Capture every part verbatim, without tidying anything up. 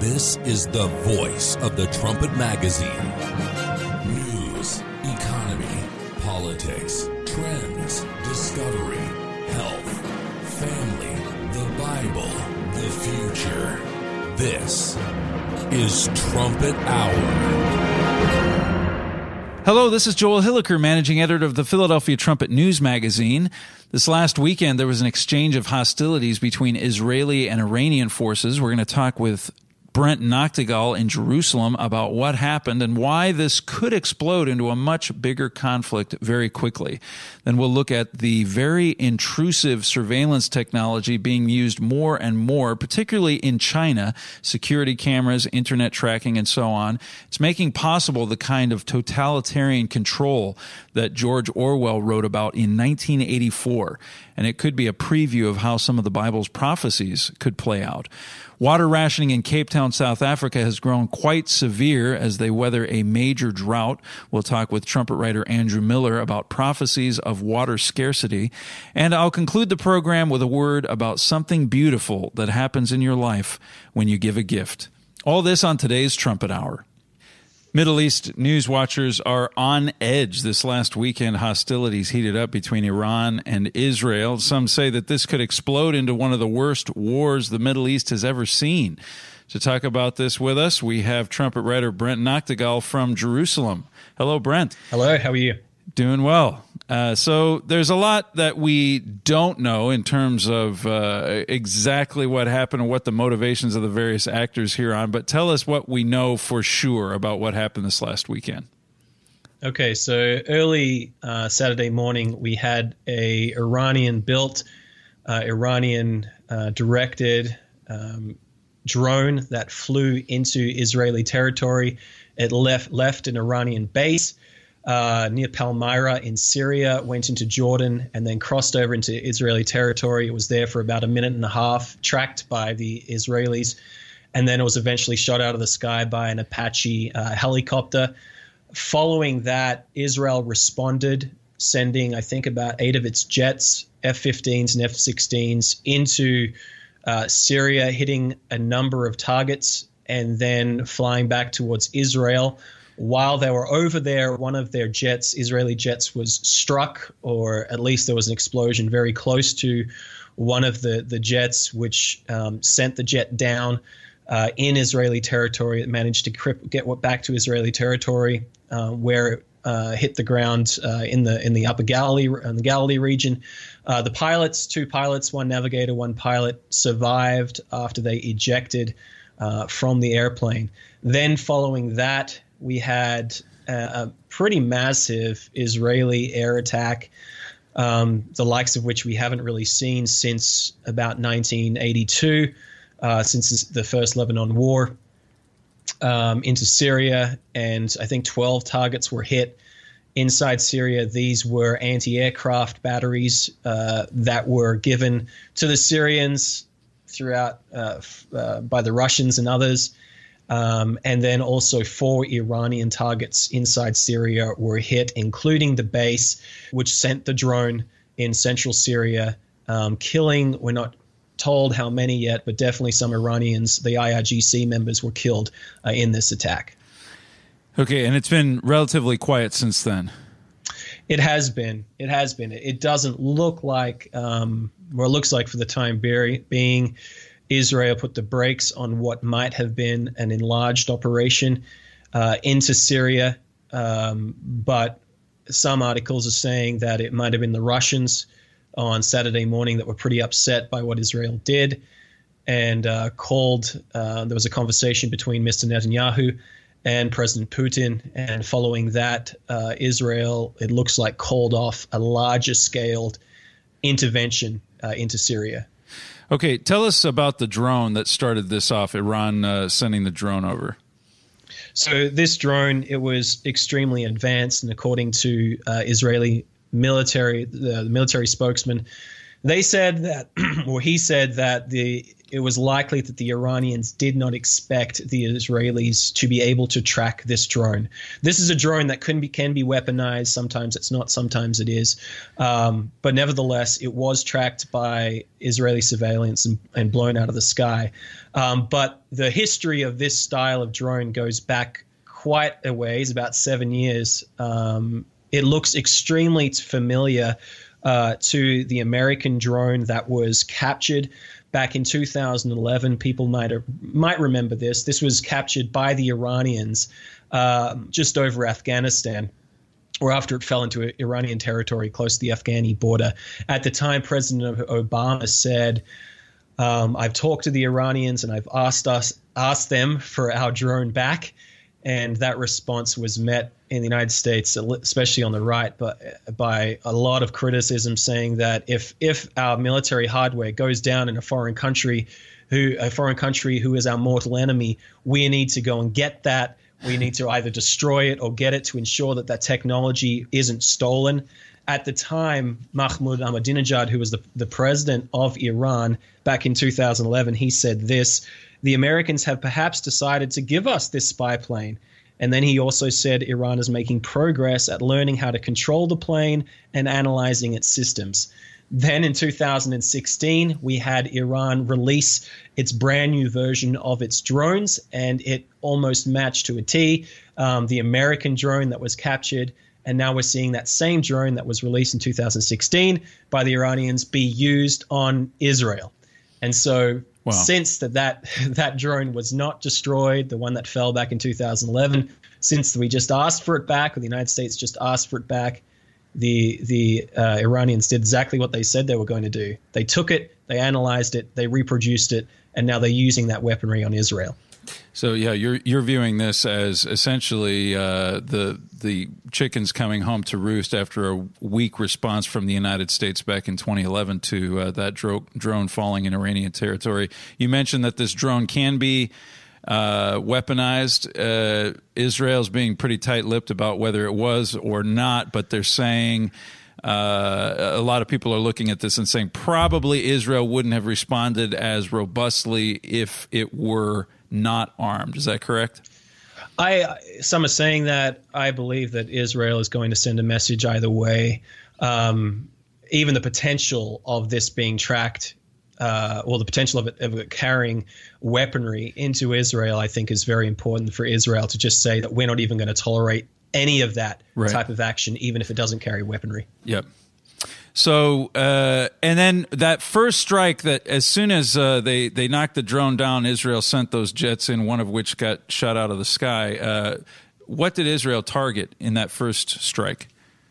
This is the voice of the Trumpet Magazine. News, economy, politics, trends, discovery, health, family, the Bible, the future. This is Trumpet Hour. Hello, this is Joel Hilliker, managing editor of the Philadelphia Trumpet News Magazine. This last weekend, there was an exchange of hostilities between Israeli and Iranian forces. We're going to talk with Brent Noctegal in Jerusalem about what happened and why this could explode into a much bigger conflict very quickly. Then we'll look at the very intrusive surveillance technology being used more and more, particularly in China, security cameras, internet tracking, and so on. It's making possible the kind of totalitarian control that George Orwell wrote about in nineteen eighty-four, and it could be a preview of how some of the Bible's prophecies could play out. Water rationing in Cape Town, South Africa has grown quite severe as they weather a major drought. We'll talk with trumpet writer Andrew Miller about prophecies of water scarcity. And I'll conclude the program with a word about something beautiful that happens in your life when you give a gift. All this on today's Trumpet Hour. Middle East news watchers are on edge. This last weekend, hostilities heated up between Iran and Israel. Some say that this could explode into one of the worst wars the Middle East has ever seen. To talk about this with us, we have trumpet writer Brent Noctegal from Jerusalem. Hello, Brent. Hello, how are you? Doing well. Uh, so there's a lot that we don't know in terms of uh, exactly what happened and what the motivations of the various actors here on, but tell us what we know for sure about what happened this last weekend. Okay, so early uh, Saturday morning, we had a Iranian-built, uh, Iranian-directed uh, um, drone that flew into Israeli territory. It left left an Iranian base Uh, near Palmyra in Syria, went into Jordan, and then crossed over into Israeli territory. It was there for about a minute and a half, tracked by the Israelis, and then it was eventually shot out of the sky by an Apache uh, helicopter. Following that, Israel responded, sending, I think, about eight of its jets, F fifteens and F sixteens, into uh, Syria, hitting a number of targets, and then flying back towards Israel. While they were over there, one of their jets, Israeli jets, was struck, or at least there was an explosion very close to one of the, the jets, which um, sent the jet down uh, in Israeli territory. It managed to crip- get back to Israeli territory, uh, where it uh, hit the ground uh, in the in the Upper Galilee, in the Galilee region. Uh, the pilots, two pilots, one navigator, one pilot, survived after they ejected uh, from the airplane. Then, following that, we had a, a pretty massive Israeli air attack, um, the likes of which we haven't really seen since about nineteen eighty-two, uh, since the first Lebanon War, um, into Syria. And I think twelve targets were hit inside Syria. These were anti-aircraft batteries uh, that were given to the Syrians throughout uh, f- uh, by the Russians and others. Um, and then also four Iranian targets inside Syria were hit, including the base, which sent the drone in central Syria, um, killing, we're not told how many yet, but definitely some Iranians, the I R G C members, were killed uh, in this attack. Okay, and it's been relatively quiet since then. It has been. It has been. It doesn't look like, um, or it looks like for the time being, Israel put the brakes on what might have been an enlarged operation uh, into Syria. Um, but some articles are saying that it might have been the Russians on Saturday morning that were pretty upset by what Israel did, and uh, called, uh, there was a conversation between Mister Netanyahu and President Putin. And following that, uh, Israel, it looks like, called off a larger scaled intervention uh, into Syria. Okay, tell us about the drone that started this off, Iran uh, sending the drone over. So this drone, it was extremely advanced, and according to uh, Israeli military, the military spokesman, They said that, or he said that the it was likely that the Iranians did not expect the Israelis to be able to track this drone. This is a drone that can be can be weaponized. Sometimes it's not. Sometimes it is. Um, but nevertheless, it was tracked by Israeli surveillance and, and blown out of the sky. Um, but the history of this style of drone goes back quite a ways, about seven years. Um, it looks extremely familiar uh, to the American drone that was captured back in two thousand eleven. People might might remember this. This was captured by the Iranians uh, just over Afghanistan, or after it fell into Iranian territory close to the Afghani border. At the time, President Obama said, um, I've talked to the Iranians and I've asked us asked them for our drone back. And that response was met in the United States, especially on the right, but by a lot of criticism, saying that if if our military hardware goes down in a foreign country, who a foreign country who is our mortal enemy, we need to go and get that. We need to either destroy it or get it to ensure that that technology isn't stolen. At the time, Mahmoud Ahmadinejad, who was the, the president of Iran back in two thousand eleven, he said this: the Americans have perhaps decided to give us this spy plane. And then he also said Iran is making progress at learning how to control the plane and analyzing its systems. Then in two thousand sixteen, we had Iran release its brand new version of its drones, and it almost matched to a T um, the American drone that was captured. And now we're seeing that same drone that was released in two thousand sixteen by the Iranians be used on Israel. And so wow. since that, that that drone was not destroyed, the one that fell back in two thousand eleven, since we just asked for it back, or the United States just asked for it back, the the uh, Iranians did exactly what they said they were going to do. They took it, they analyzed it, they reproduced it, and now they're using that weaponry on Israel. So yeah, you're you're viewing this as essentially uh, the the chickens coming home to roost after a weak response from the United States back in twenty eleven to uh, that dro- drone falling in Iranian territory. You mentioned that this drone can be uh, weaponized. Uh, Israel's being pretty tight-lipped about whether it was or not, but they're saying. Uh, a lot of people are looking at this and saying probably Israel wouldn't have responded as robustly if it were not armed. Is that correct? I some are saying that. I believe that Israel is going to send a message either way. Um, even the potential of this being tracked, uh, or the potential of it, of it carrying weaponry into Israel, I think is very important for Israel to just say that we're not even going to tolerate any of that right. type of action, even if it doesn't carry weaponry. Yep. So, uh, and then that first strike that as soon as uh, they, they knocked the drone down, Israel sent those jets in, one of which got shot out of the sky. Uh, what did Israel target in that first strike?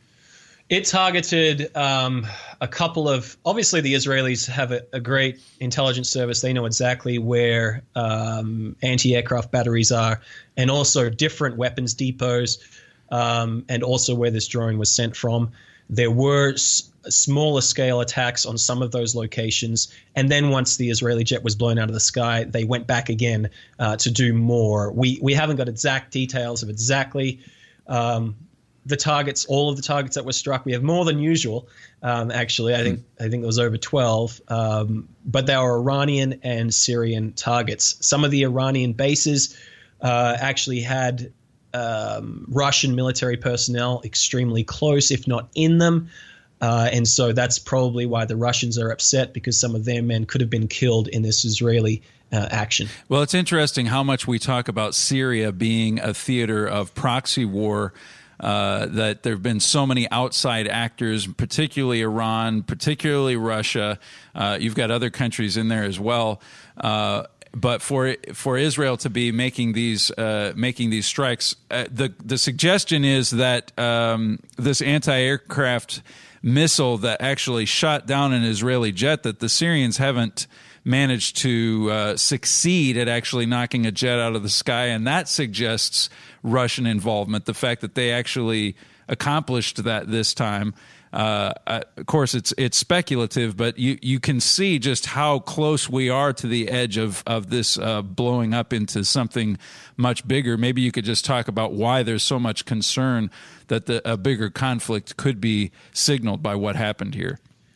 It targeted um, a couple of, obviously the Israelis have a, a great intelligence service. They know exactly where um, anti-aircraft batteries are, and also different weapons depots. Um, and also where this drone was sent from. There were s- smaller scale attacks on some of those locations. And then once the Israeli jet was blown out of the sky, they went back again uh, to do more. We we haven't got exact details of exactly um, the targets, all of the targets that were struck. We have more than usual, um, actually. I think I think it was over twelve. Um, but they were Iranian and Syrian targets. Some of the Iranian bases uh, actually had Um, Russian military personnel extremely close, if not in them. Uh, and so that's probably why the Russians are upset, because some of their men could have been killed in this Israeli uh, action. Well, it's interesting how much we talk about Syria being a theater of proxy war, uh, that there have been so many outside actors, particularly Iran, particularly Russia. Uh, you've got other countries in there as well. Uh, But for for Israel to be making these uh, making these strikes, uh, the the suggestion is that um, this anti-aircraft missile that actually shot down an Israeli jet, that the Syrians haven't managed to uh, succeed at actually knocking a jet out of the sky, and that suggests Russian involvement. The fact that they actually accomplished that this time. Uh, of course, it's it's speculative, but you, you can see just how close we are to the edge of of this uh, blowing up into something much bigger. Maybe you could just talk about why there's so much concern that the, a bigger conflict could be signaled by what happened here.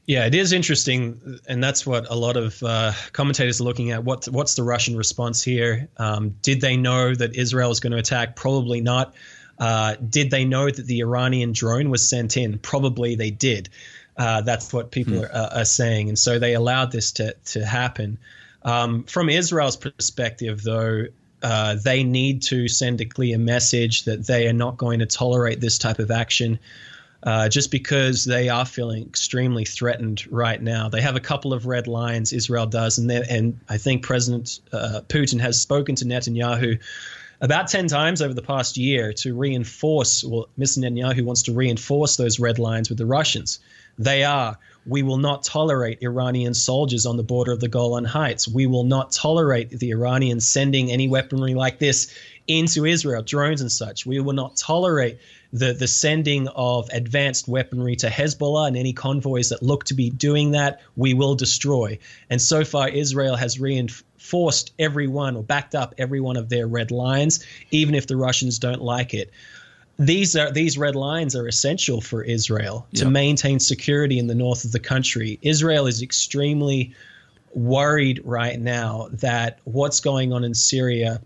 Yeah, it is interesting, and that's what a lot of uh, commentators are looking at. What, what's the Russian response here? Um, did they know that Israel was going to attack? Probably not. Uh, did they know that the Iranian drone was sent in? Probably they did. Uh, that's what people hmm. are, uh, are saying, and so they allowed this to to happen. Um, from Israel's perspective, though, uh, they need to send a clear message that they are not going to tolerate this type of action, uh, just because they are feeling extremely threatened right now. They have a couple of red lines, Israel does, and and I think President uh, Putin has spoken to Netanyahu about ten times over the past year to reinforce, well, Mister Netanyahu wants to reinforce those red lines with the Russians. They are, we will not tolerate Iranian soldiers on the border of the Golan Heights. We will not tolerate the Iranians sending any weaponry like this into Israel, drones and such. We will not tolerate the, the sending of advanced weaponry to Hezbollah and any convoys that look to be doing that. We will destroy. And so far, Israel has reinforced every one or backed up every one of their red lines, even if the Russians don't like it. These are these red lines are essential for Israel to yep. maintain security in the north of the country. Israel is extremely worried right now that what's going on in Syria,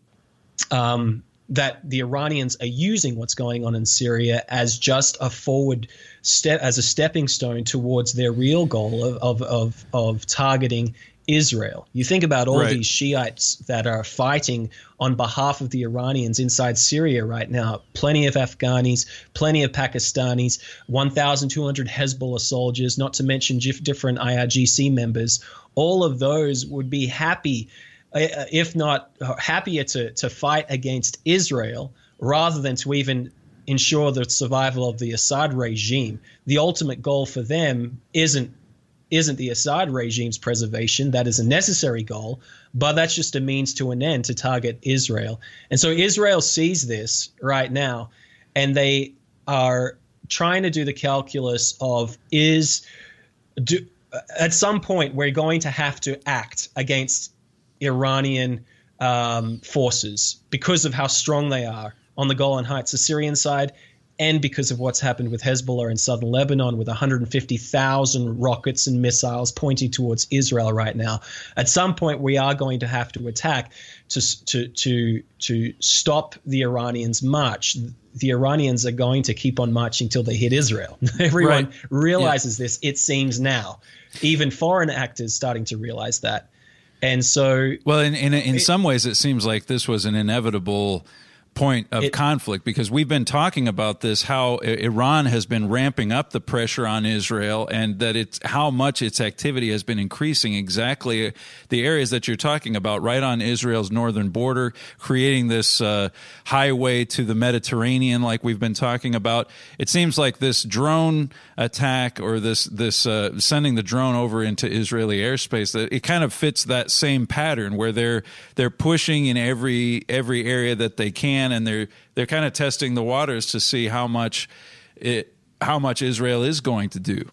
um, that the Iranians are using what's going on in Syria as just a forward step, as a stepping stone towards their real goal of of of, of targeting Israel. You think about all right. these Shiites that are fighting on behalf of the Iranians inside Syria right now. Plenty of Afghanis, plenty of Pakistanis, one thousand two hundred Hezbollah soldiers, not to mention different I R G C members. All of those would be happy, if not happier, to, to fight against Israel rather than to even ensure the survival of the Assad regime. The ultimate goal for them isn't isn't the Assad regime's preservation. That is a necessary goal, but that's just a means to an end to target Israel. And so Israel sees this right now, and they are trying to do the calculus of is do, at some point we're going to have to act against Iranian um, forces because of how strong they are on the Golan Heights, the Syrian side, and because of what's happened with Hezbollah in southern Lebanon with one hundred fifty thousand rockets and missiles pointing towards Israel right now. At some point, we are going to have to attack to to to to stop the Iranians' march. The Iranians are going to keep on marching till they hit Israel. Everyone right. realizes yeah. this, it seems now. Even foreign actors starting to realize that. And so... Well, in, in, in it, some ways, it seems like this was an inevitable point of it, conflict, because we've been talking about this, how Iran has been ramping up the pressure on Israel, and that it's how much its activity has been increasing exactly the areas that you're talking about, right on Israel's northern border, creating this uh, highway to the Mediterranean like we've been talking about. It seems like this drone attack, or this this uh, sending the drone over into Israeli airspace, that it kind of fits that same pattern where they're they're pushing in every every area that they can, and they're they're kind of testing the waters to see how much it how much Israel is going to do.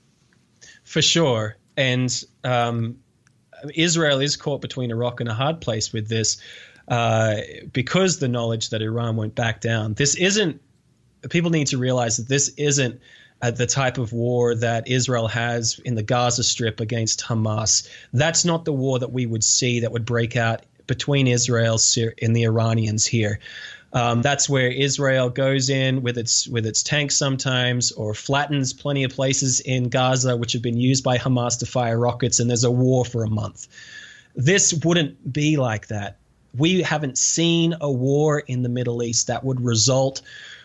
For sure, and um, Israel is caught between a rock and a hard place with this, uh, because the knowledge that Iran won't back down. This isn't. People need to realize that this isn't uh, the type of war that Israel has in the Gaza Strip against Hamas. That's not the war that we would see that would break out between Israel and the Iranians here. Um, that's where Israel goes in with its with its tanks sometimes, or flattens plenty of places in Gaza which have been used by Hamas to fire rockets, and there's a war for a month. This wouldn't be like that. We haven't seen a war in the Middle East that would result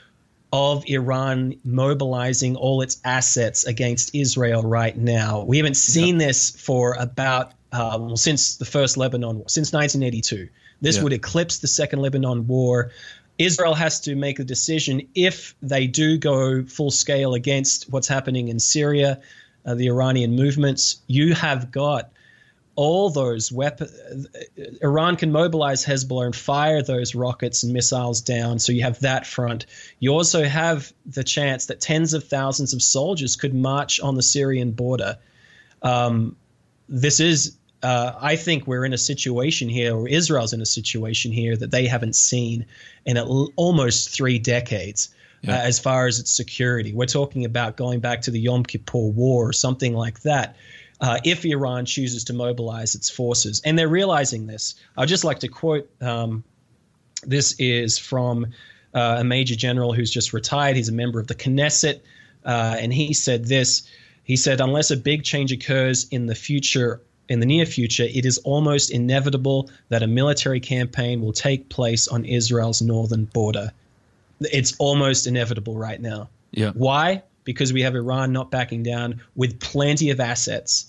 of Iran mobilizing all its assets against Israel right now. We haven't seen yeah. this for about uh, well, since the first Lebanon war, since nineteen eighty-two. This yeah. would eclipse the Second Lebanon War. Israel has to make a decision if they do go full scale against what's happening in Syria, uh, the Iranian movements. You have got all those weapons. Iran can mobilize Hezbollah and fire those rockets and missiles down. So you have that front. You also have the chance that tens of thousands of soldiers could march on the Syrian border. Um, this is, uh, I think we're in a situation here, or Israel's in a situation here that they haven't seen in at l- almost three decades. yeah. uh, as far as its security. We're talking about going back to the Yom Kippur War or something like that. Uh, if Iran chooses to mobilize its forces, and they're realizing this. I'd just like to quote, um, this is from uh, a major general who's just retired. He's a member of the Knesset, uh, and he said this. He said, unless a big change occurs in the future, in the near future, it is almost inevitable that a military campaign will take place on Israel's northern border. It's almost inevitable right now. Yeah. Why? Because we have Iran not backing down with plenty of assets,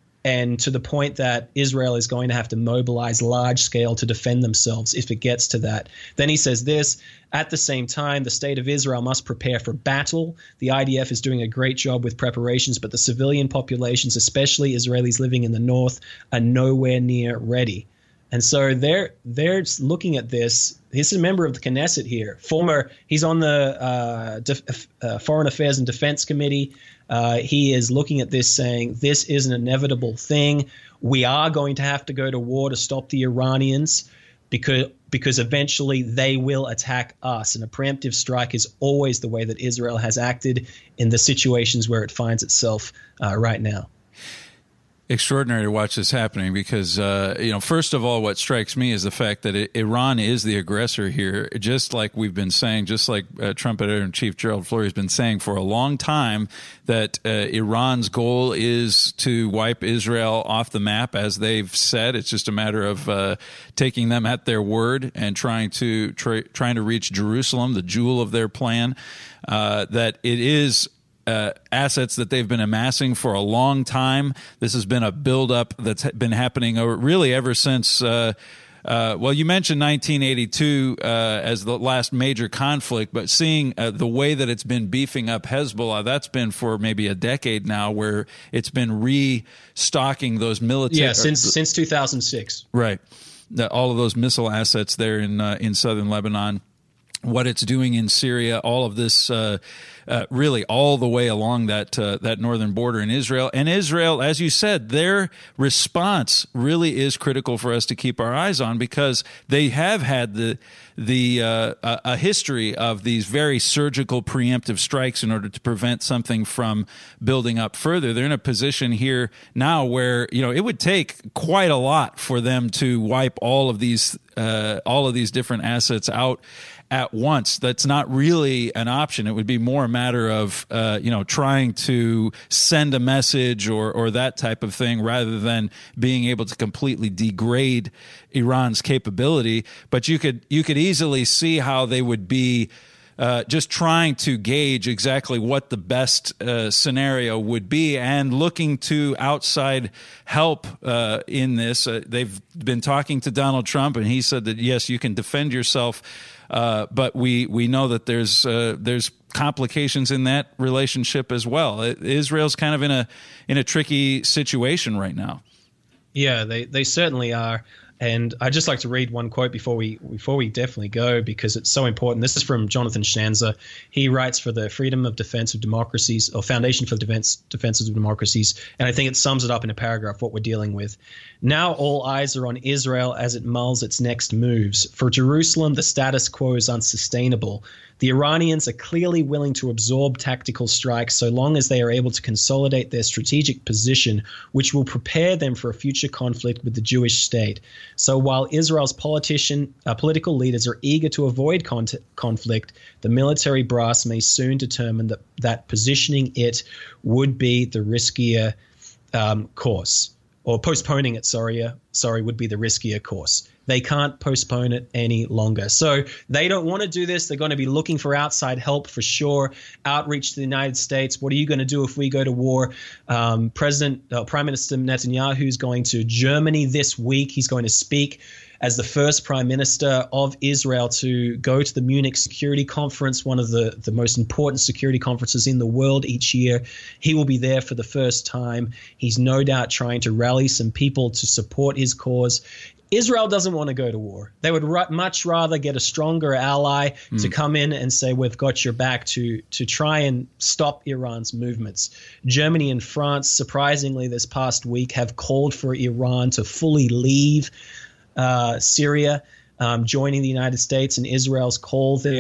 and to the point that Israel is going to have to mobilize large scale to defend themselves if it gets to that. Then he says this, at the same time, the state of Israel must prepare for battle. The I D F is doing a great job with preparations, but the civilian populations, especially Israelis living in the north, are nowhere near ready. And so they're they're looking at this. He's a member of the Knesset here. Former, he's on the uh, Def, uh, Foreign Affairs and Defense Committee. Uh, he is looking at this, saying this is an inevitable thing. We are going to have to go to war to stop the Iranians, because because eventually they will attack us. And a preemptive strike is always the way that Israel has acted in the situations where it finds itself uh, right now. Extraordinary to watch this happening because, uh, you know, first of all, what strikes me is the fact that it, Iran is the aggressor here, just like we've been saying, just like uh, Trump Editor-in-Chief Gerald Flurry has been saying for a long time, that uh, Iran's goal is to wipe Israel off the map, as they've said. It's just a matter of uh, taking them at their word and trying to tra- trying to reach Jerusalem, the jewel of their plan, uh, that it is Uh, assets that they've been amassing for a long time. This has been a buildup that's been happening over, really ever since, uh, uh, well, you mentioned nineteen eighty-two uh, as the last major conflict, but seeing uh, the way that it's been beefing up Hezbollah, that's been for maybe a decade now, where it's been restocking those military. Yeah, since or, since two thousand six. Right. The, all of those missile assets there in uh, in southern Lebanon. What it's doing in Syria, all of this, uh, uh, really all the way along that uh, that northern border in Israel. And Israel, as you said, their response really is critical for us to keep our eyes on, because they have had the the uh, a, a history of these very surgical preemptive strikes in order to prevent something from building up further. They're in a position here now where, you know, it would take quite a lot for them to wipe all of these uh, all of these different assets out at once. That's not really an option. It would be more a matter of, uh, you know, trying to send a message or, or that type of thing, rather than being able to completely degrade Iran's capability. But you could, you could easily see how they would be Uh, just trying to gauge exactly what the best uh, scenario would be, and looking to outside help uh, in this. Uh, they've been talking to Donald Trump, and he said that, yes, you can defend yourself, uh, but we, we know that there's uh, there's complications in that relationship as well. It, Israel's kind of in a in a tricky situation right now. Yeah, they, they certainly are. And I'd just like to read one quote before we before we definitely go, because it's so important. This is from Jonathan Schanzer. He writes for the Freedom of Defense of Democracies, or Foundation for Defense Defenses of Democracies, and I think it sums it up in a paragraph what we're dealing with. Now all eyes are on Israel as it mulls its next moves. For Jerusalem, the status quo is unsustainable. The Iranians are clearly willing to absorb tactical strikes so long as they are able to consolidate their strategic position, which will prepare them for a future conflict with the Jewish state. So while Israel's politician, uh, political leaders are eager to avoid con- conflict, the military brass may soon determine that, that positioning it would be the riskier um, course, or postponing it, sorry, uh, sorry, would be the riskier course. They can't postpone it any longer. So they don't want to do this. They're going to be looking for outside help for sure. Outreach to the United States. What are you going to do if we go to war? Um, President, uh, Prime Minister Netanyahu is going to Germany this week. He's going to speak as the first prime minister of Israel to go to the Munich Security Conference, one of the, the most important security conferences in the world each year. He will be there for the first time. He's no doubt trying to rally some people to support his cause. Israel doesn't want to go to war. They would r- much rather get a stronger ally mm. to come in and say, we've got your back, to to try and stop Iran's movements. Germany and France, surprisingly, this past week have called for Iran to fully leave uh, Syria, um, joining the United States in Israel's call there.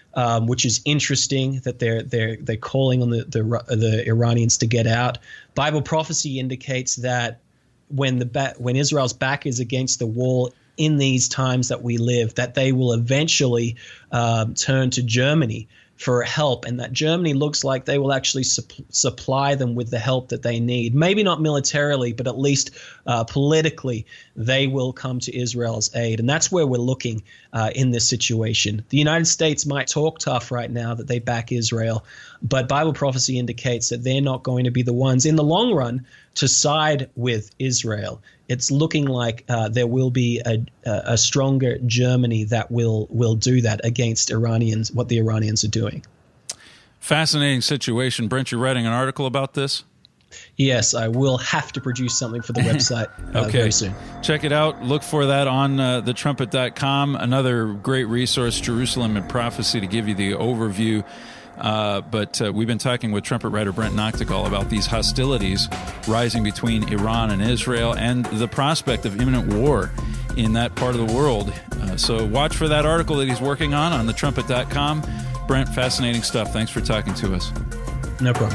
um, which is interesting that they're they're they're calling on the the, the Iranians to get out. Bible prophecy indicates that when the ba- when Israel's back is against the wall in these times that we live, that they will eventually um, turn to Germany for help, and that Germany looks like they will actually su- supply them with the help that they need. Maybe not militarily, but at least uh, politically, they will come to Israel's aid. And that's where we're looking uh, in this situation. The United States might talk tough right now that they back Israel, but Bible prophecy indicates that they're not going to be the ones in the long run to side with Israel. It's looking like uh, there will be a, a stronger Germany that will will do that against Iranians, what the Iranians are doing. Fascinating situation. Brent, you're writing an article about this? Yes, I will have to produce something for the website uh, okay. very soon. Check it out. Look for that on uh, the trumpet dot com. Another great resource, Jerusalem and Prophecy, to give you the overview. Uh, but uh, we've been talking with trumpet writer Brent Noctegal about these hostilities rising between Iran and Israel and the prospect of imminent war in that part of the world. Uh, so watch for that article that he's working on on the trumpet dot com. Brent, fascinating stuff. Thanks for talking to us. No problem.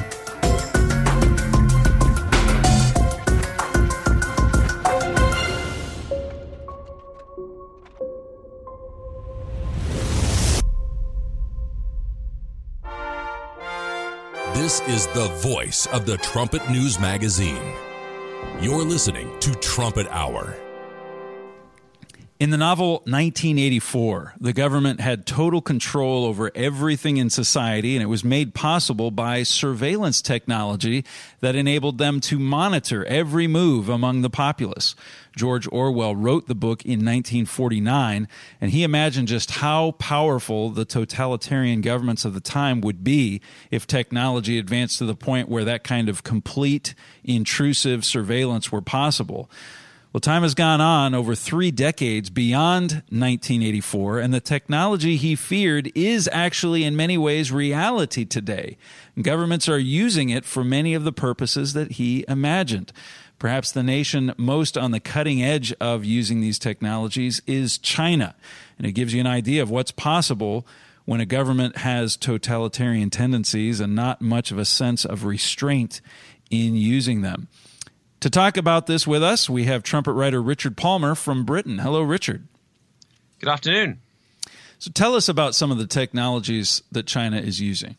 This is the voice of the Trumpet News Magazine. You're listening to Trumpet Hour. In the novel nineteen eighty-four, the government had total control over everything in society, and it was made possible by surveillance technology that enabled them to monitor every move among the populace. George Orwell wrote the book in nineteen forty-nine, and he imagined just how powerful the totalitarian governments of the time would be if technology advanced to the point where that kind of complete, intrusive surveillance were possible. Well, time has gone on over three decades beyond nineteen eighty-four, and the technology he feared is actually in many ways reality today. Governments are using it for many of the purposes that he imagined. Perhaps the nation most on the cutting edge of using these technologies is China, and it gives you an idea of what's possible when a government has totalitarian tendencies and not much of a sense of restraint in using them. To talk about this with us, we have trumpet writer Richard Palmer from Britain. Hello, Richard. Good afternoon. So tell us about some of the technologies that China is using.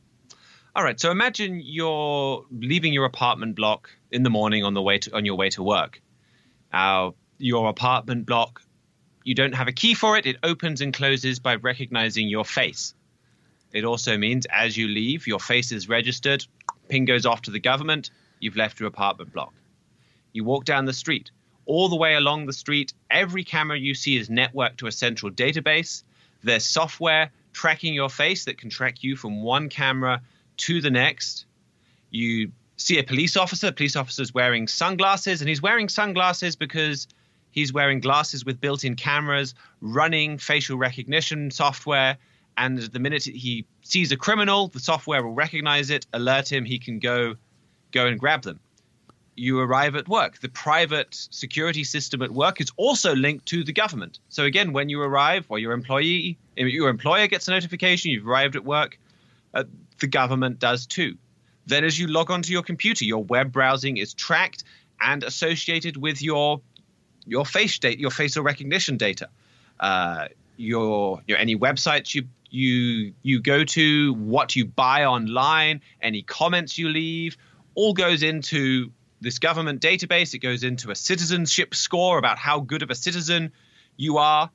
All right. So imagine you're leaving your apartment block in the morning on the way to, on your way to work. Uh, your apartment block, you don't have a key for it. It opens and closes by recognizing your face. It also means as you leave, your face is registered. Ping goes off to the government. You've left your apartment block. You walk down the street. All the way along the street, every camera you see is networked to a central database. There's software tracking your face that can track you from one camera to the next. You see a police officer. The police officer's wearing sunglasses, and he's wearing sunglasses because he's wearing glasses with built-in cameras, running facial recognition software. And the minute he sees a criminal, the software will recognize it, alert him, he can go, go and grab them. You arrive at work. The private security system at work is also linked to the government. So again, when you arrive, or your employee, your employer gets a notification, you've arrived at work, uh, the government does too. Then as you log onto your computer, your web browsing is tracked and associated with your your face data, your facial recognition data. Uh, your, your any websites you you you go to, what you buy online, any comments you leave, all goes into this government database. It goes into a citizenship score about how good of a citizen you are.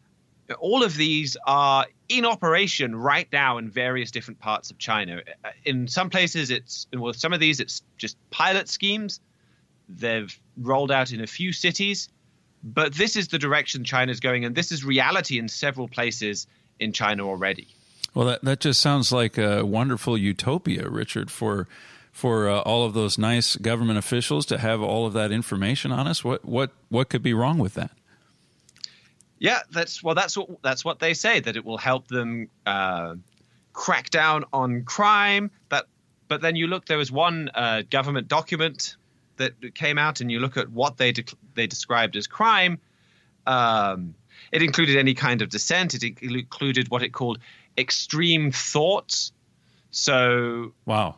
All of these are in operation right now in various different parts of China. In some places, it's well, some of these it's just pilot schemes. They've rolled out in a few cities, but this is the direction China's going, and this is reality in several places in China already. Well, that that just sounds like a wonderful utopia, Richard, for for uh, all of those nice government officials to have all of that information on us. What what what could be wrong with that? Yeah, that's well, that's what that's what they say, that it will help them uh, crack down on crime. That, but then you look, there was one uh, government document that came out, and you look at what they de- they described as crime. Um, it included any kind of dissent. It included what it called extreme thoughts. So wow,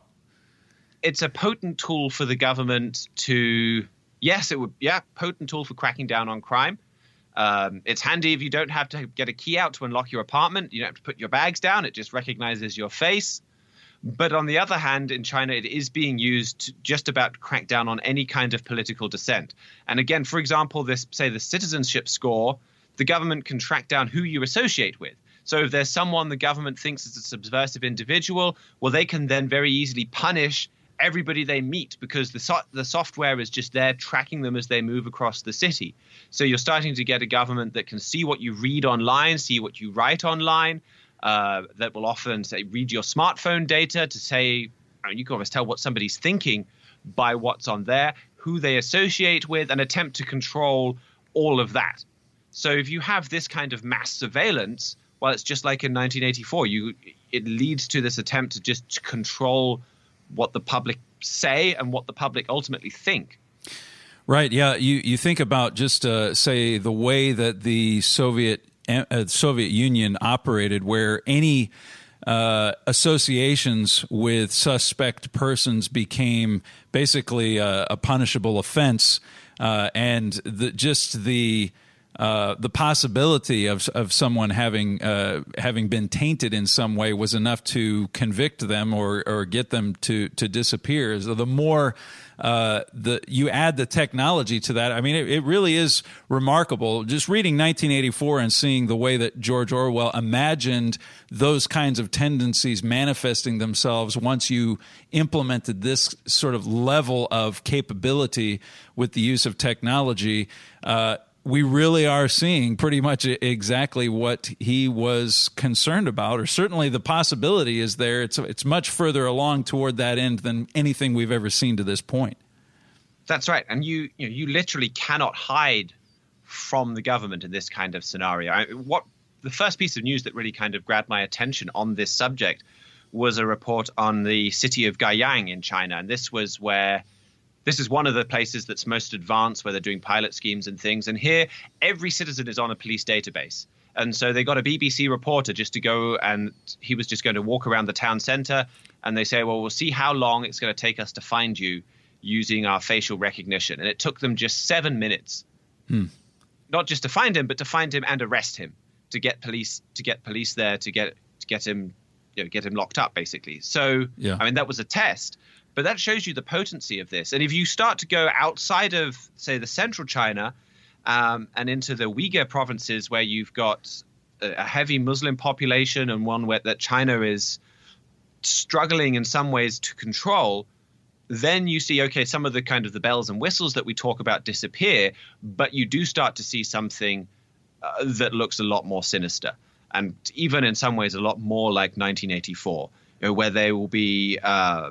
it's a potent tool for the government to, yes, it would, yeah, potent tool for cracking down on crime. Um, it's handy if you don't have to get a key out to unlock your apartment. You don't have to put your bags down. It just recognizes your face. But on the other hand, in China, it is being used to just about crack down on any kind of political dissent. And again, for example, this, say, the citizenship score, the government can track down who you associate with. So if there's someone the government thinks is a subversive individual, well, they can then very easily punish everybody they meet because the so- the software is just there tracking them as they move across the city. So you're starting to get a government that can see what you read online, see what you write online, uh, that will often say read your smartphone data to say, I mean, you can almost tell what somebody's thinking by what's on there, who they associate with, and attempt to control all of that. So if you have this kind of mass surveillance, well, it's just like in nineteen eighty-four. You, it leads to this attempt to just control what the public say and what the public ultimately think. Right. Yeah. You you think about just uh, say the way that the Soviet uh, Soviet Union operated, where any uh, associations with suspect persons became basically a, a punishable offense, uh, and the, just the Uh, the possibility of of someone having uh, having been tainted in some way was enough to convict them or or get them to to disappear. So the more uh, the you add the technology to that, I mean, it, it really is remarkable. Just reading nineteen eighty-four and seeing the way that George Orwell imagined those kinds of tendencies manifesting themselves once you implemented this sort of level of capability with the use of technology. Uh, We really are seeing pretty much exactly what he was concerned about, or certainly the possibility is there. It's it's much further along toward that end than anything we've ever seen to this point. That's right, and you you know, you literally cannot hide from the government in this kind of scenario. I, what the first piece of news that really kind of grabbed my attention on this subject was a report on the city of Guiyang in China, and this was where. This is one of the places that's most advanced where they're doing pilot schemes and things. And here, every citizen is on a police database. And so they got a B B C reporter just to go, and he was just going to walk around the town center. And they say, well, we'll see how long it's going to take us to find you using our facial recognition. And it took them just seven minutes, hmm. not just to find him, but to find him and arrest him, to get police to get police there to get to get him, you know, get him locked up, basically. So, yeah. I mean, that was a test. But that shows you the potency of this. And if you start to go outside of, say, the central China um, and into the Uyghur provinces where you've got a, a heavy Muslim population and one where that China is struggling in some ways to control, then you see, okay, some of the kind of the bells and whistles that we talk about disappear, but you do start to see something uh, that looks a lot more sinister. And even in some ways a lot more like nineteen eighty-four, you know, where there will be uh,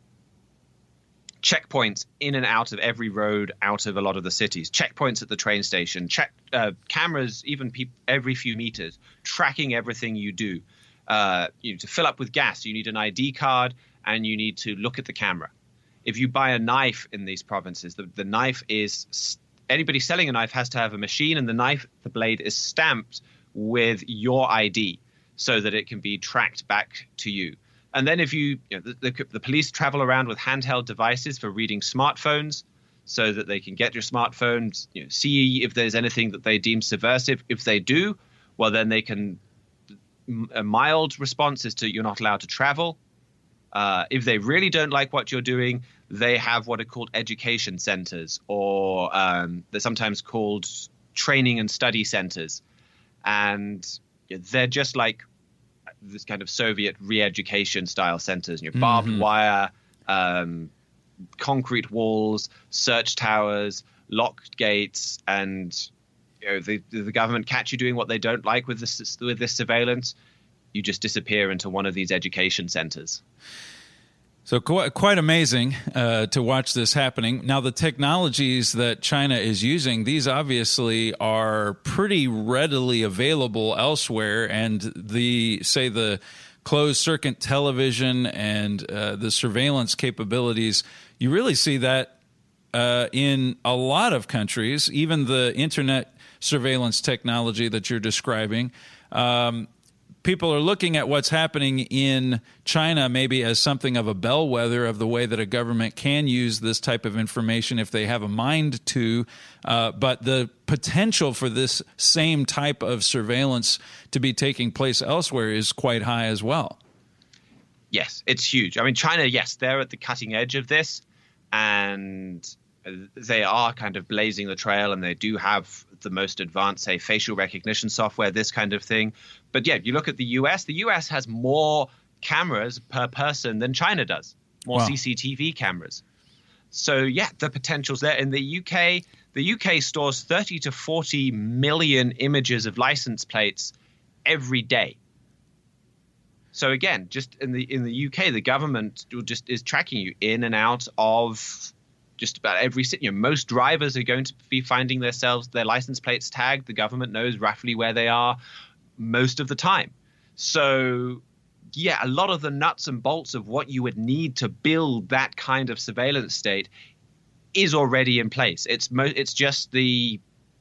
checkpoints in and out of every road, out of a lot of the cities, checkpoints at the train station, check uh, cameras, even pe- every few meters, tracking everything you do. Uh, you know, to fill up with gas, you need an I D card and you need to look at the camera. If you buy a knife in these provinces, the, the knife is anybody selling a knife has to have a machine, and the knife, the blade is stamped with your I D so that it can be tracked back to you. And then if you, you know, the, the, the police travel around with handheld devices for reading smartphones so that they can get your smartphones, you know, see if there's anything that they deem subversive. If they do, well, then they can, a mild response is to you're not allowed to travel. Uh, if they really don't like what you're doing, they have what are called education centers, or um, they're sometimes called training and study centers. And they're just like this kind of Soviet re-education style centers, you know, barbed mm-hmm. wire, um, concrete walls, search towers, locked gates, and you know, the, the government catch you doing what they don't like with this with this surveillance, you just disappear into one of these education centers. So quite, quite amazing uh, to watch this happening. Now, the technologies that China is using, these obviously are pretty readily available elsewhere. And the, say, the closed circuit television and uh, the surveillance capabilities, you really see that uh, in a lot of countries, even the internet surveillance technology that you're describing. Um, people are looking at what's happening in China maybe as something of a bellwether of the way that a government can use this type of information if they have a mind to. Uh, but the potential for this same type of surveillance to be taking place elsewhere is quite high as well. Yes, it's huge. I mean, China, yes, they're at the cutting edge of this, and they are kind of blazing the trail, and they do have the most advanced, say, facial recognition software, this kind of thing. But yeah, you look at the U S, the U S has more cameras per person than China does, more Wow. C C T V cameras. So yeah, the potential's there. In the U K, the U K stores thirty to forty million images of license plates every day. So again, just in the in the U K, the government just is tracking you in and out of just about every city. You know, most drivers are going to be finding themselves their license plates tagged. The government knows roughly where they are most of the time. So yeah, a lot of the nuts and bolts of what you would need to build that kind of surveillance state is already in place. It's mo- it's just the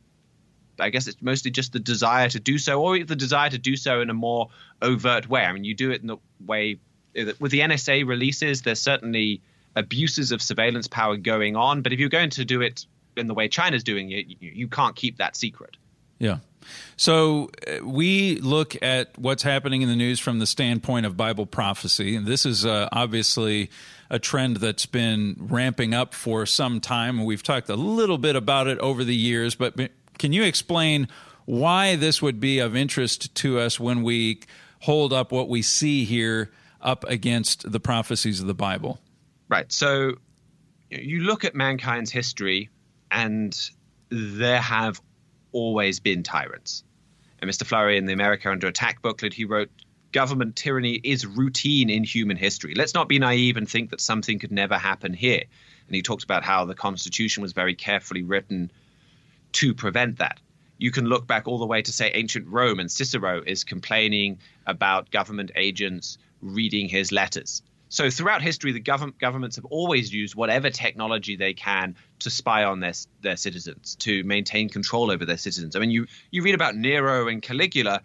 I guess it's mostly just the desire to do so, or the desire to do so in a more overt way. I mean, you do it in the way with the N S A releases. There's certainly abuses of surveillance power going on, but if you're going to do it in the way China's doing it, you, you can't keep that secret. Yeah. So uh, we look at what's happening in the news from the standpoint of Bible prophecy, and this is uh, obviously a trend that's been ramping up for some time. We've talked a little bit about it over the years, but can you explain why this would be of interest to us when we hold up what we see here up against the prophecies of the Bible? Right. So you look at mankind's history, and there have always been tyrants. And Mister Flurry in the America Under Attack booklet, he wrote, government tyranny is routine in human history. Let's not be naive and think that something could never happen here. And he talks about how the Constitution was very carefully written to prevent that. You can look back all the way to, say, ancient Rome, and Cicero is complaining about government agents reading his letters. So throughout history, the government governments have always used whatever technology they can to spy on their their citizens, to maintain control over their citizens. I mean, you you read about Nero and Caligula,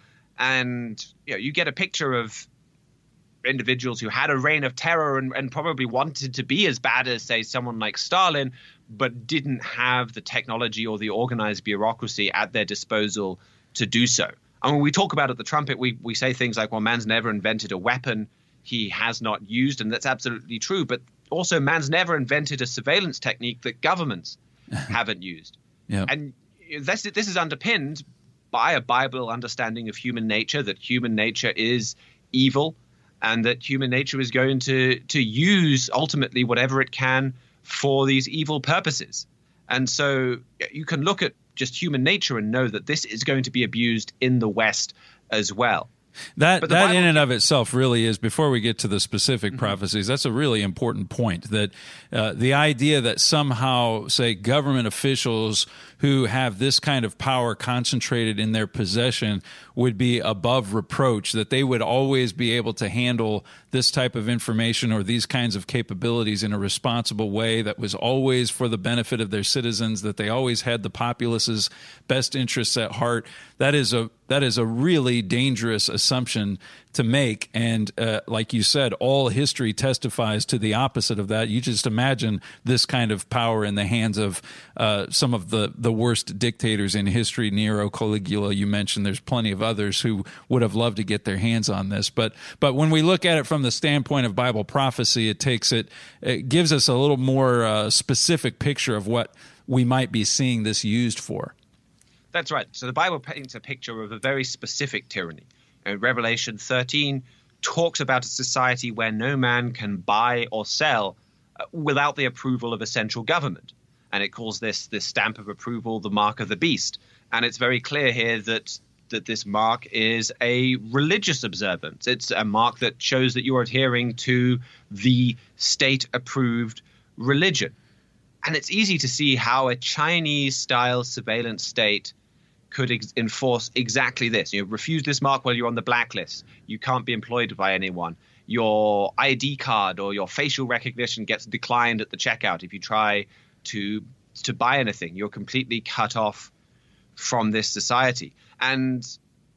and you know, you get a picture of individuals who had a reign of terror and, and probably wanted to be as bad as, say, someone like Stalin, but didn't have the technology or the organized bureaucracy at their disposal to do so. I mean, we talk about at the Trumpet, we we say things like, well, man's never invented a weapon he has not used, and that's absolutely true. But also, man's never invented a surveillance technique that governments haven't used. Yeah. And this, this is underpinned by a Bible understanding of human nature, that human nature is evil, and that human nature is going to to use ultimately whatever it can for these evil purposes. And so you can look at just human nature and know that this is going to be abused in the West as well. That that Bible, in and of itself really is, before we get to the specific mm-hmm. prophecies, that's a really important point, that uh, the idea that somehow, say, government officials who have this kind of power concentrated in their possession would be above reproach, that they would always be able to handle this type of information or these kinds of capabilities in a responsible way that was always for the benefit of their citizens, that they always had the populace's best interests at heart. That is a that is a really dangerous assumption to make. And uh, like you said, all history testifies to the opposite of that. You just imagine this kind of power in the hands of uh, some of the, the worst dictators in history, Nero, Caligula, you mentioned. There's plenty of others who would have loved to get their hands on this. But but when we look at it from the standpoint of Bible prophecy, it takes it, it gives us a little more uh, specific picture of what we might be seeing this used for. That's right. So the Bible paints a picture of a very specific tyranny. And Revelation thirteen talks about a society where no man can buy or sell uh, without the approval of a central government. And it calls this this stamp of approval the mark of the beast. And it's very clear here that that this mark is a religious observance. It's a mark that shows that you're adhering to the state-approved religion. And it's easy to see how a Chinese-style surveillance state could ex- enforce exactly this. You know, refuse this mark while you're on the blacklist. You can't be employed by anyone. Your I D card or your facial recognition gets declined at the checkout if you try to to buy anything. You're completely cut off from this society. And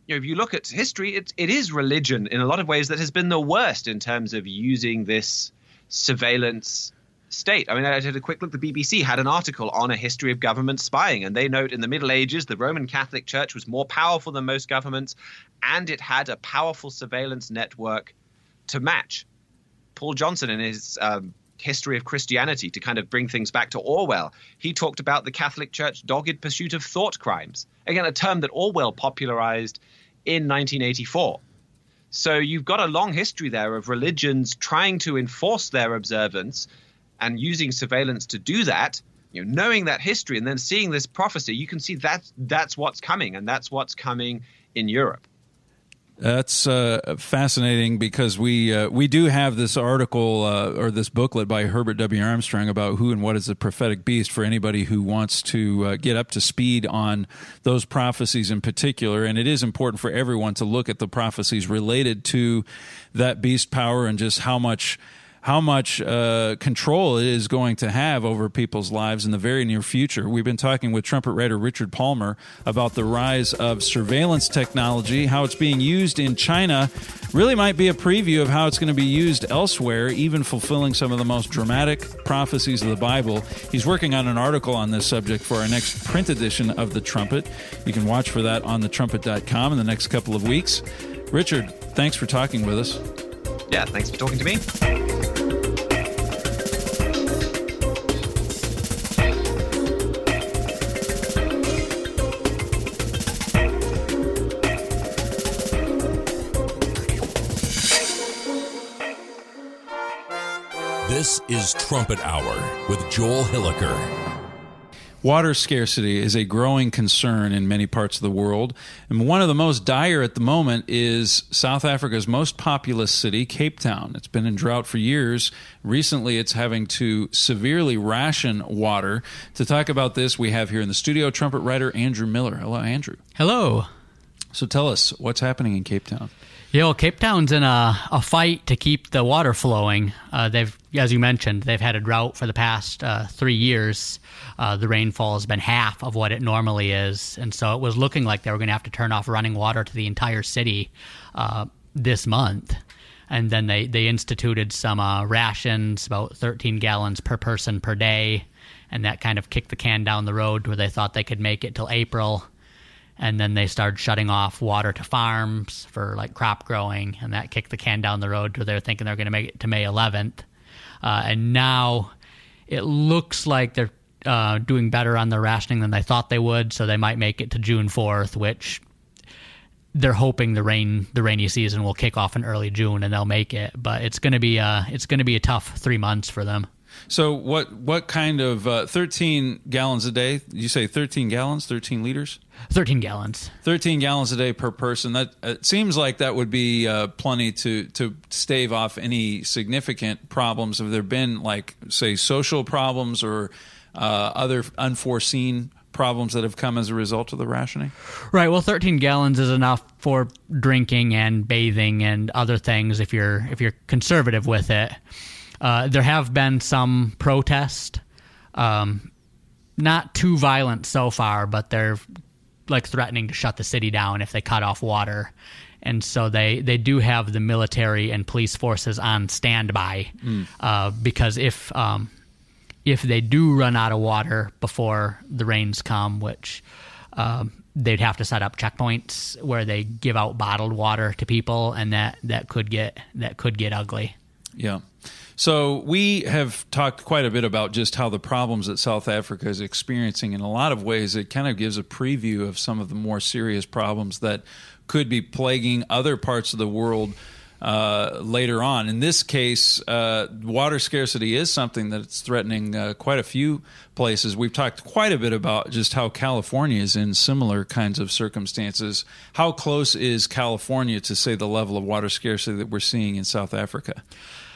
you know, if you look at history, it, it is religion in a lot of ways that has been the worst in terms of using this surveillance state. I mean, I did a quick look. The B B C had an article on a history of government spying, and they note in the Middle Ages, the Roman Catholic Church was more powerful than most governments, and it had a powerful surveillance network to match. Paul Johnson, in his um, History of Christianity, to kind of bring things back to Orwell, he talked about the Catholic Church dogged pursuit of thought crimes. Again, a term that Orwell popularized in nineteen eighty-four. So you've got a long history there of religions trying to enforce their observance and using surveillance to do that. You know, knowing that history and then seeing this prophecy, you can see that that's what's coming, and that's what's coming in Europe. That's uh, fascinating because we uh, we do have this article uh, or this booklet by Herbert W. Armstrong about who and what is the prophetic beast for anybody who wants to uh, get up to speed on those prophecies in particular. And it is important for everyone to look at the prophecies related to that beast power and just how much how much uh, control it is going to have over people's lives in the very near future. We've been talking with trumpet writer Richard Palmer about the rise of surveillance technology, how it's being used in China, really might be a preview of how it's going to be used elsewhere, even fulfilling some of the most dramatic prophecies of the Bible. He's working on an article on this subject for our next print edition of The Trumpet. You can watch for that on the trumpet dot com in the next couple of weeks. Richard, thanks for talking with us. Yeah, thanks for talking to me. This is Trumpet Hour with Joel Hilliker. Water scarcity is a growing concern in many parts of the world, and one of the most dire at the moment is South Africa's most populous city, Cape Town. It's been in drought for years. Recently, it's having to severely ration water. To talk about this, we have here in the studio trumpet writer Andrew Miller. Hello, Andrew. Hello. So tell us, what's happening in Cape Town? You know, Cape Town's in a, a fight to keep the water flowing. Uh, they've, as you mentioned, they've had a drought for the past uh, three years. Uh, the rainfall has been half of what it normally is, and so it was looking like they were going to have to turn off running water to the entire city uh, this month. And then they, they instituted some uh, rations, about thirteen gallons per person per day, and that kind of kicked the can down the road where they thought they could make it till April. And then they started shutting off water to farms for like crop growing, and that kicked the can down the road where they're thinking they're going to make it to May eleventh. Uh, and now it looks like they're uh, doing better on their rationing than they thought they would, so they might make it to June fourth, which they're hoping the rain, the rainy season will kick off in early June, and they'll make it. But it's going to be a, it's going to be a tough three months for them. So what what kind of uh, thirteen gallons a day? You say thirteen gallons, thirteen liters? thirteen gallons. thirteen gallons a day per person. That it seems like that would be uh, plenty to, to stave off any significant problems. Have there been, like, say, social problems or uh, other unforeseen problems that have come as a result of the rationing? Right. Well, thirteen gallons is enough for drinking and bathing and other things if you're if you're conservative with it. Uh, there have been some protest, um, not too violent so far, but they're like threatening to shut the city down if they cut off water. And so they, they do have the military and police forces on standby mm. uh, because if um, if they do run out of water before the rains come, which um, they'd have to set up checkpoints where they give out bottled water to people, and that, that could get that could get ugly. Yeah. So we have talked quite a bit about just how the problems that South Africa is experiencing. In a lot of ways, it kind of gives a preview of some of the more serious problems that could be plaguing other parts of the world uh, later on. In this case, uh, water scarcity is something that's threatening uh, quite a few places. We've talked quite a bit about just how California is in similar kinds of circumstances. How close is California to, say, the level of water scarcity that we're seeing in South Africa?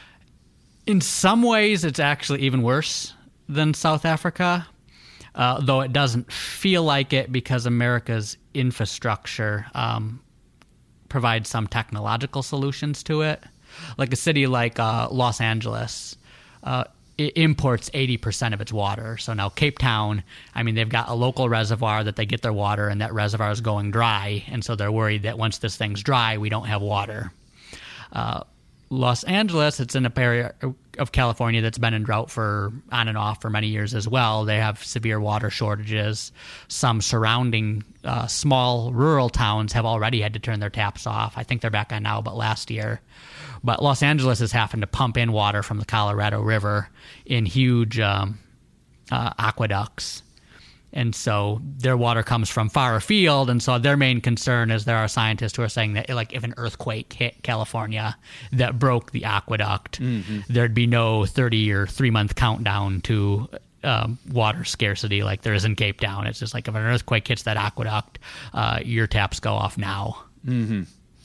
In some ways, it's actually even worse than South Africa, uh, though it doesn't feel like it because America's infrastructure um, provides some technological solutions to it. Like a city like uh, Los Angeles, uh, it imports eighty percent of its water. So now Cape Town, I mean, they've got a local reservoir that they get their water, and that reservoir is going dry. And so they're worried that once this thing's dry, we don't have water. Uh, Los Angeles, it's in an area of California that's been in drought for on and off for many years as well. They have severe water shortages. Some surrounding uh, small rural towns have already had to turn their taps off. I think they're back on now, but last year. But Los Angeles is having to pump in water from the Colorado River in huge um, uh, aqueducts. And so their water comes from far afield, and so their main concern is there are scientists who are saying that, like, if an earthquake hit California that broke the aqueduct, mm-hmm. there'd be no thirty or three-month countdown to um, water scarcity like there is in Cape Town. It's just like if an earthquake hits that aqueduct, uh, your taps go off now. Mm-hmm.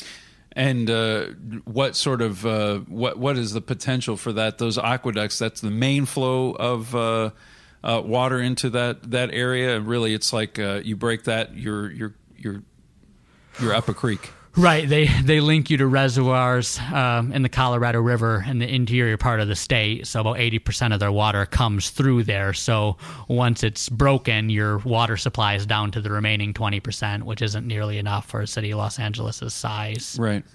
And uh, what sort of uh, what what is the potential for that? Those aqueducts, that's the main flow of uh, uh, water into that, that area. And really, it's like uh, you break that, you're you're you're you're up a creek. Right. They they link you to reservoirs um, in the Colorado River in the interior part of the state. So about eighty percent of their water comes through there. So once it's broken, your water supply is down to the remaining twenty percent, which isn't nearly enough for a city of Los Angeles' size. Right.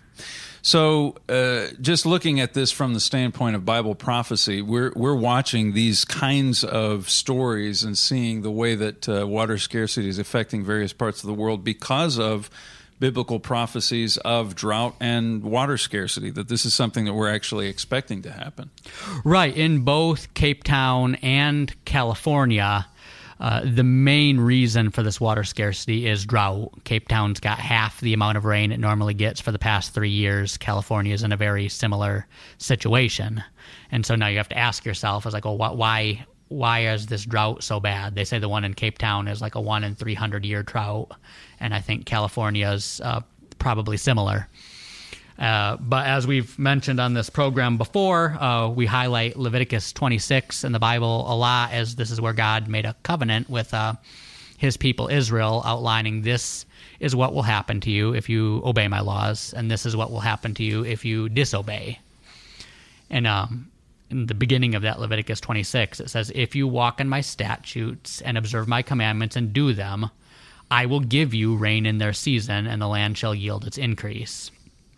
So uh, just looking at this from the standpoint of Bible prophecy, we're we're watching these kinds of stories and seeing the way that uh, water scarcity is affecting various parts of the world because of biblical prophecies of drought and water scarcity, that this is something that we're actually expecting to happen. Right. In both Cape Town and California, uh, the main reason for this water scarcity is drought. Cape Town's got half the amount of rain it normally gets for the past three years. California is in a very similar situation. And so now you have to ask yourself, is like, well, what, why... why is this drought so bad? They say the one in Cape Town is like a one in three hundred year drought, and I think California's uh, probably similar. Uh, but as we've mentioned on this program before, uh, we highlight Leviticus twenty-six in the Bible a lot, as this is where God made a covenant with uh, his people Israel, outlining this is what will happen to you if you obey my laws, and this is what will happen to you if you disobey. And um in the beginning of that Leviticus twenty-six, it says, if you walk in my statutes and observe my commandments and do them, I will give you rain in their season, and the land shall yield its increase.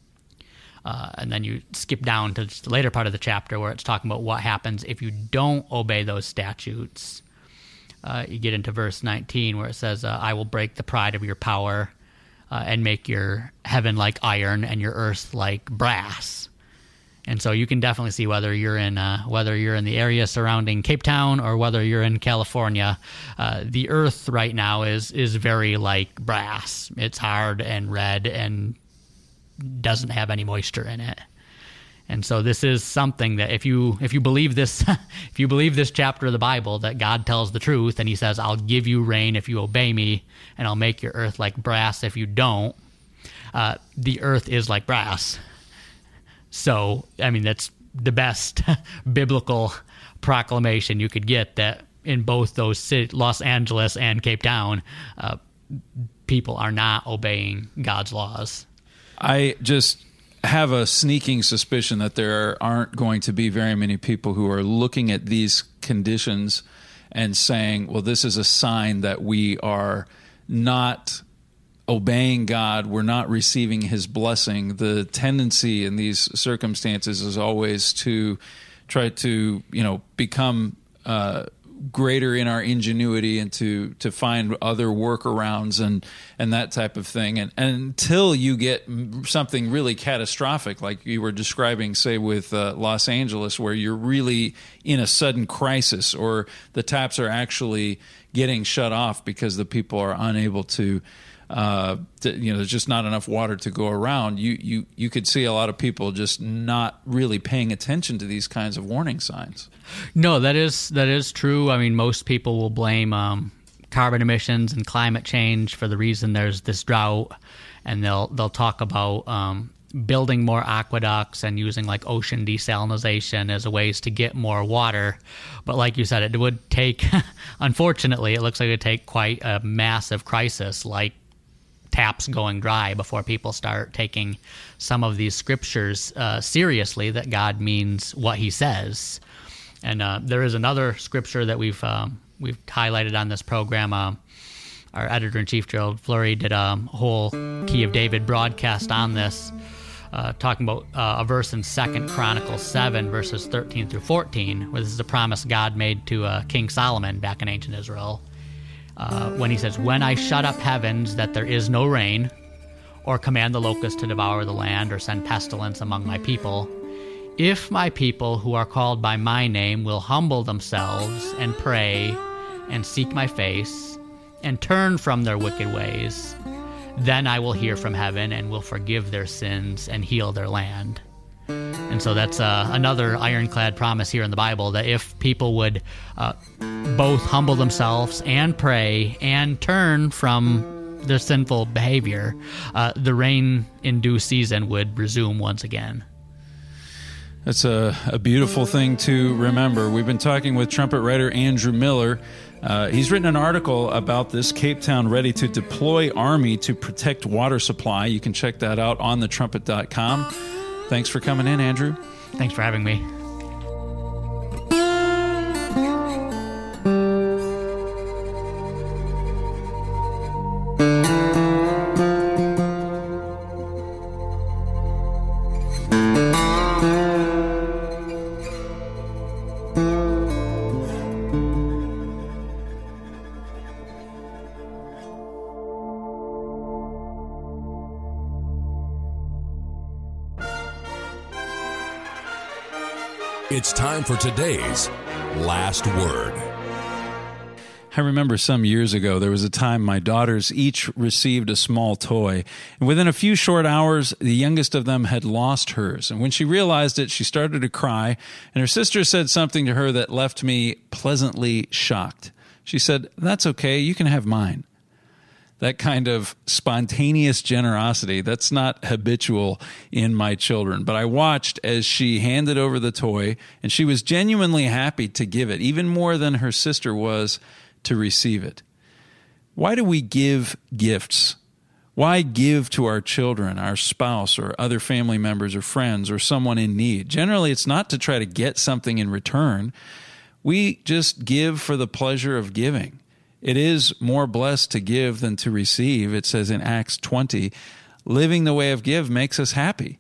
Uh, and then you skip down to the later part of the chapter where it's talking about what happens if you don't obey those statutes. Uh, you get into verse nineteen where it says, uh, I will break the pride of your power uh, and make your heaven like iron and your earth like brass. And so you can definitely see whether you're in uh, whether you're in the area surrounding Cape Town or whether you're in California, uh, the earth right now is is very like brass. It's hard and red and doesn't have any moisture in it. And so this is something that if you if you believe this if you believe this chapter of the Bible, that God tells the truth and he says, I'll give you rain if you obey me, and I'll make your earth like brass if you don't, uh, the earth is like brass. So, I mean, that's the best biblical proclamation you could get, that in both those cities, Los Angeles and Cape Town, uh, people are not obeying God's laws. I just have a sneaking suspicion that there aren't going to be very many people who are looking at these conditions and saying, well, this is a sign that we are not obeying God, we're not receiving his blessing. The tendency in these circumstances is always to try to, you know, become uh, greater in our ingenuity and to to find other workarounds and and that type of thing. And, and until you get something really catastrophic, like you were describing, say, with uh, Los Angeles, where you're really in a sudden crisis, or the taps are actually getting shut off because the people are unable to Uh, to, you know, there's just not enough water to go around. You, you you could see a lot of people just not really paying attention to these kinds of warning signs. No, that is that is true. I mean, most people will blame um, carbon emissions and climate change for the reason there's this drought, and they'll they'll talk about um, building more aqueducts and using like ocean desalination as a ways to get more water. But like you said, it would take, unfortunately, it looks like it would take quite a massive crisis, like taps going dry, before people start taking some of these scriptures uh, seriously, that God means what he says. And uh, there is another scripture that we've um, we've highlighted on this program. Um, our editor-in-chief, Gerald Fleury, did a whole Key of David broadcast on this, uh, talking about uh, a verse in Second Chronicles seven, verses thirteen through fourteen, where this is a promise God made to uh, King Solomon back in ancient Israel, uh, when he says, "When I shut up heavens that there is no rain, or command the locust to devour the land, or send pestilence among my people, if my people who are called by my name will humble themselves and pray and seek my face and turn from their wicked ways, then I will hear from heaven and will forgive their sins and heal their land." And so that's uh, another ironclad promise here in the Bible, that if people would uh, both humble themselves and pray and turn from their sinful behavior, uh, the rain in due season would resume once again. That's a, a beautiful thing to remember. We've been talking with trumpet writer Andrew Miller. Uh, he's written an article about this Cape Town Ready to Deploy Army to protect water supply. You can check that out on the trumpet dot com. Thanks for coming in, Andrew. Thanks for having me. It's time for today's Last Word. I remember some years ago, there was a time my daughters each received a small toy. And within a few short hours, the youngest of them had lost hers. And when she realized it, she started to cry. And her sister said something to her that left me pleasantly shocked. She said, "That's okay, you can have mine." That kind of spontaneous generosity, that's not habitual in my children. But I watched as she handed over the toy, and she was genuinely happy to give it, even more than her sister was to receive it. Why do we give gifts? Why give to our children, our spouse, or other family members or friends, or someone in need? Generally, it's not to try to get something in return. We just give for the pleasure of giving. It is more blessed to give than to receive. It says in Acts twenty, living the way of give makes us happy.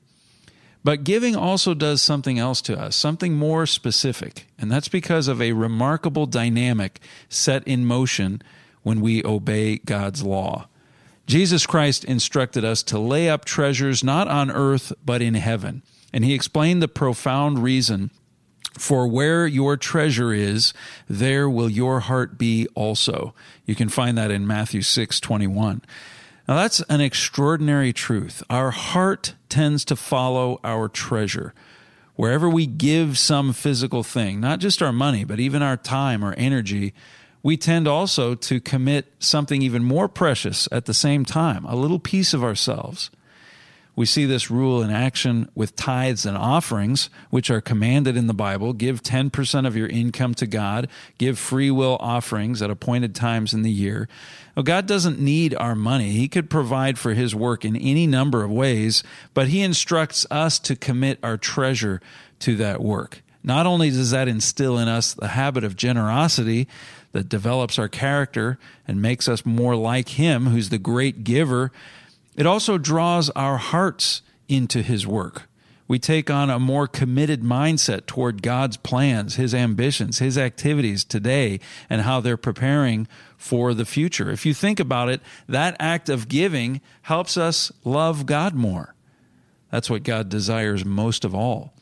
But giving also does something else to us, something more specific. And that's because of a remarkable dynamic set in motion when we obey God's law. Jesus Christ instructed us to lay up treasures not on earth, but in heaven. And he explained the profound reason, for where your treasure is, there will your heart be also. You can find that in Matthew six twenty-one. Now that's an extraordinary truth. Our heart tends to follow our treasure. Wherever we give some physical thing, not just our money, but even our time or energy, we tend also to commit something even more precious at the same time, a little piece of ourselves. We see this rule in action with tithes and offerings, which are commanded in the Bible. Give ten percent of your income to God. Give free will offerings at appointed times in the year. Now, God doesn't need our money. He could provide for his work in any number of ways, but he instructs us to commit our treasure to that work. Not only does that instill in us the habit of generosity that develops our character and makes us more like him, who's the great giver, it also draws our hearts into his work. We take on a more committed mindset toward God's plans, his ambitions, his activities today, and how they're preparing for the future. If you think about it, that act of giving helps us love God more. That's what God desires most of all.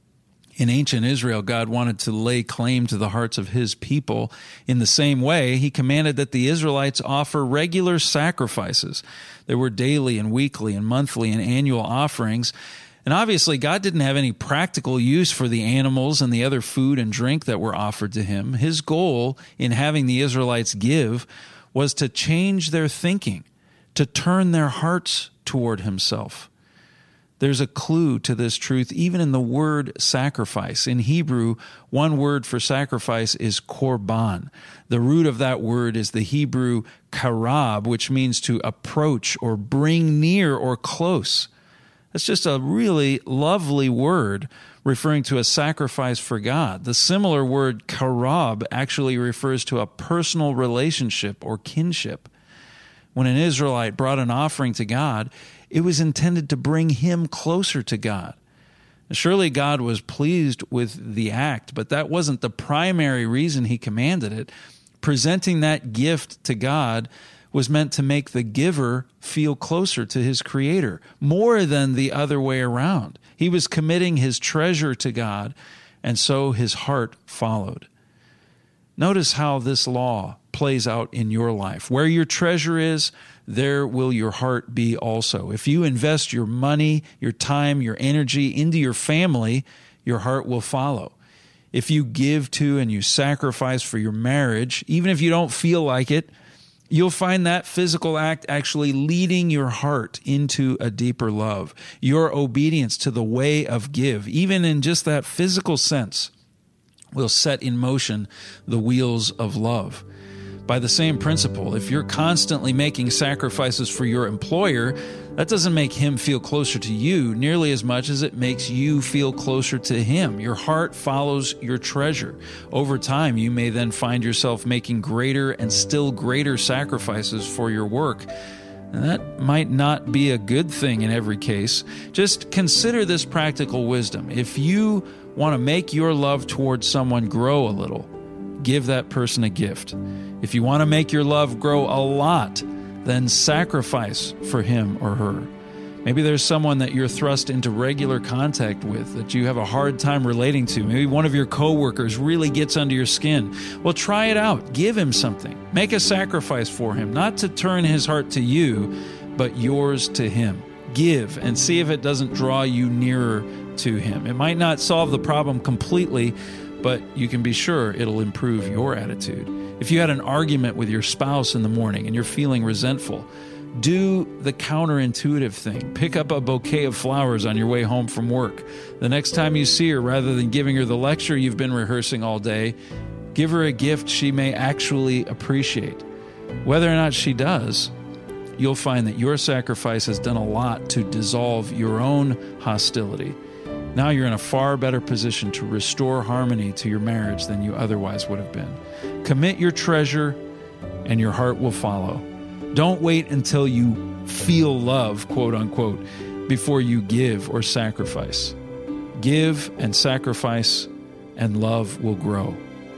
In ancient Israel, God wanted to lay claim to the hearts of his people. In the same way, he commanded that the Israelites offer regular sacrifices. There were daily and weekly and monthly and annual offerings. And obviously, God didn't have any practical use for the animals and the other food and drink that were offered to him. His goal in having the Israelites give was to change their thinking, to turn their hearts toward himself. There's a clue to this truth even in the word sacrifice. In Hebrew, one word for sacrifice is korban. The root of that word is the Hebrew karab, which means to approach or bring near or close. That's just a really lovely word referring to a sacrifice for God. The similar word karab actually refers to a personal relationship or kinship. When an Israelite brought an offering to God, it was intended to bring him closer to God. Surely God was pleased with the act, but that wasn't the primary reason he commanded it. Presenting that gift to God was meant to make the giver feel closer to his Creator, more than the other way around. He was committing his treasure to God, and so his heart followed. Notice how this law plays out in your life. Where your treasure is, there will your heart be also. If you invest your money, your time, your energy into your family, your heart will follow. If you give to and you sacrifice for your marriage, even if you don't feel like it, you'll find that physical act actually leading your heart into a deeper love. Your obedience to the way of give, even in just that physical sense, will set in motion the wheels of love. By the same principle, if you're constantly making sacrifices for your employer, that doesn't make him feel closer to you nearly as much as it makes you feel closer to him. Your heart follows your treasure. Over time, you may then find yourself making greater and still greater sacrifices for your work. And that might not be a good thing in every case. Just consider this practical wisdom. If you want to make your love towards someone grow a little, give that person a gift. If you want to make your love grow a lot, then sacrifice for him or her. Maybe there's someone that you're thrust into regular contact with that you have a hard time relating to. Maybe one of your coworkers really gets under your skin. Well, try it out. Give him something. Make a sacrifice for him, not to turn his heart to you, but yours to him. Give and see if it doesn't draw you nearer to him. It might not solve the problem completely, but you can be sure it'll improve your attitude. If you had an argument with your spouse in the morning and you're feeling resentful, do the counterintuitive thing. Pick up a bouquet of flowers on your way home from work. The next time you see her, rather than giving her the lecture you've been rehearsing all day, give her a gift she may actually appreciate. Whether or not she does, you'll find that your sacrifice has done a lot to dissolve your own hostility. Now you're in a far better position to restore harmony to your marriage than you otherwise would have been. Commit your treasure, and your heart will follow. Don't wait until you feel love, quote unquote, before you give or sacrifice. Give and sacrifice, and love will grow.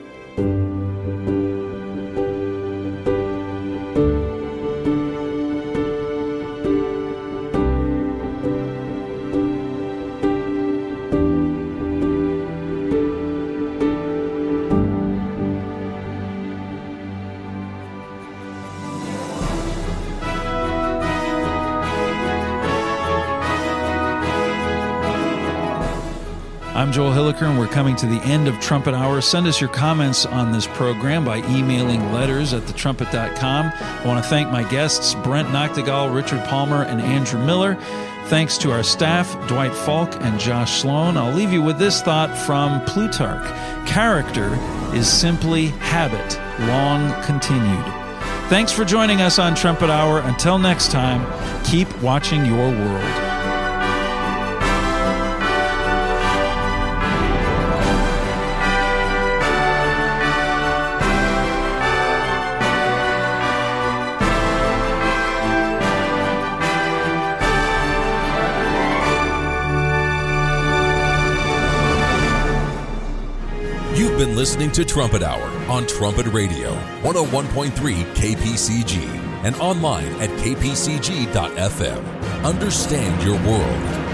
I'm Joel Hilliker, and we're coming to the end of Trumpet Hour. Send us your comments on this program by emailing letters at the trumpet dot com. I want to thank my guests, Brent Noctegal, Richard Palmer, and Andrew Miller. Thanks to our staff, Dwight Falk and Josh Sloan. I'll leave you with this thought from Plutarch. Character is simply habit, long continued. Thanks for joining us on Trumpet Hour. Until next time, keep watching your world. Been listening to Trumpet Hour on Trumpet Radio, one oh one point three K P C G, and online at k p c g dot f m. Understand your world.